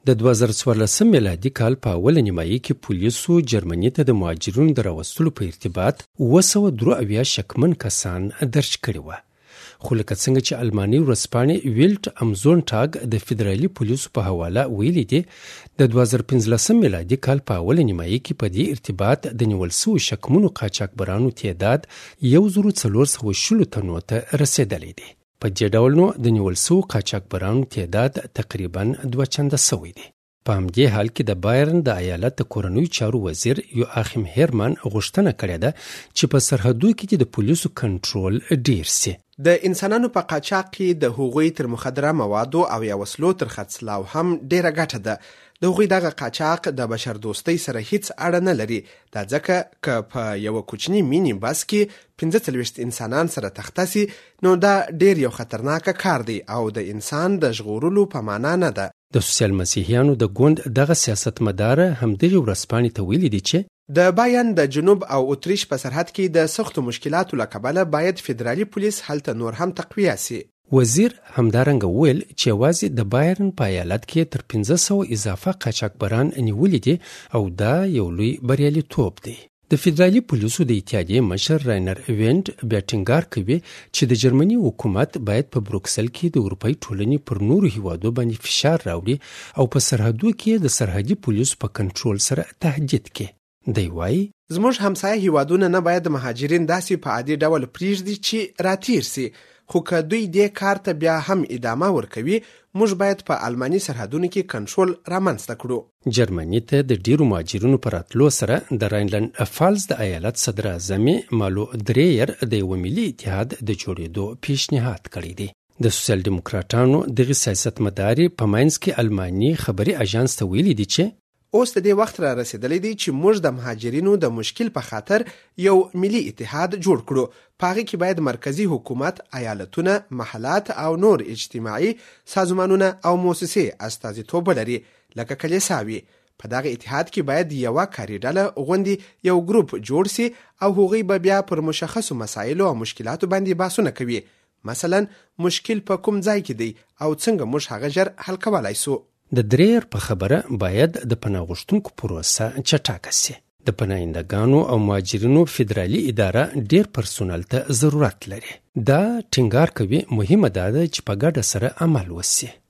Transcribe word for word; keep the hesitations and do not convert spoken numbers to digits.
د دوه زره څوارلسم میلادي کال په اوله نیمایي کې پولیسو جرمني ته د مهاجرینو د راوستلو په ارتباط اوه سوه درې اویا شکمن کسان درج کړي وه. خو لکه څنګه چې الماني ورځپاڼې ویلټ ام زونټاګ د فدرالي پولیسو په حواله ویلي دي، د دوه زره پنځلسم میلادي کال په اوله نیمایي کې په دې ارتباط د نیول سوو شکمنو قاچاقبرانو تعداد یو زرو څلور سوه شلو تنو ته رسېدلی دی. په دې ډول نو د نیول سوو قاچاقبرانو تعداد تقریبا دوه چنده سوی دی. په همدې حال کې د بایرن د ایالت د کورنیو چارو وزیر یواخیم هیرمان غوښتنه کړې ده چې په سرحدو کې د پولیسو کنټرول ډیر سي. د انسانانو په قاچاق کې د هغوی تر مخدره موادو او یا وسلو تر خرڅلاو هم ډیره ګټه ده. د هغوی دغه قاچاق د بشر دوستۍ سره هیڅ اړه نه لري، دا ځکه که په یوه کوچني مینی بس کې پنځه څلوېښت انسانان سره تخته سي نو دا ډیر یو خطرناکه کار دی او د انسان د ژغورلو په معنا نه ده. د سوسیال مسیحیانو د ګوند دغه سیاستمدار همدغې ورځپاڼې ته ویلي دي چې د بایرن د جنوب او اتریش په سرحد کې د سختو مشکلاتو له کبله باید فدرالي پولیس هلته نور هم تقویه سي. وزیر همدارنګه ویل چې یوازې د بایرن په ایالت کې تر پنځه سوه اضافه قاچاقبران نیولي دي او دا یو لوی بریالیتوب دی. د فدرالي پولیسو د اتحادیې مشر راینر وینډ بیا ټینګار کوي چې د جرمني حکومت باید په بروکسل کې د اروپایي ټولنې پر نورو هیوادو باندې فشار راوړي او په سرحدو کې د سرحدي پولیسو په کنټرول سره تهدید کړي. دی وایي زموږ همسایه هیوادونه نه باید مهاجرین داسې په عادي ډول پریږدي چې راتیر سي، خو که دوی دې کار ته بیا هم ادامه ورکوي موږ باید په الماني سرحدونو کې کنټرول رامنځته کړو. جرمني ته د ډیرو مهاجرینو په راتلو سره د راینلند فالز د ایالت صدر اعظم مالو دریر د یوه ملي اتحاد د جوړېدو پیشنهاد کړی دی. د سوسیال دیموکراتانو دغه سیاستمداري په منځ کې الماني خبري اژانس ته ویلي دي چې اوس د دې وخت را رسیدلی دی چې موږ د مهاجرینو د مشکل په خاطر یو ملي اتحاد جوړ کړو. په هغې کې باید مرکزی حکومت، ایالتونه، محلات او نور اجتماعي سازمانونه او موسسې استازیتوب ولري لکه کلیساوي. په دغه اتحاد کې باید یوه کاري ډله غوندې یو ګروپ جوړ سي او هغوی به بیا پر مشخصو مسایلو او مشکلاتو باندې بحثونه کوي. مثلا مشکل په کوم ځای کې دی او څنګه موږ هغه ژر حل کولی سو. د دریر په خبره باید د پناه غوښتونکو پروسه چټکه سي. د پناهندګانو او مهاجرینو فدرالي اداره ډیر پرسونل ته ضرورت لري. دا ټینګار کوي مهمه ده چې په ګډه سره عمل وسي.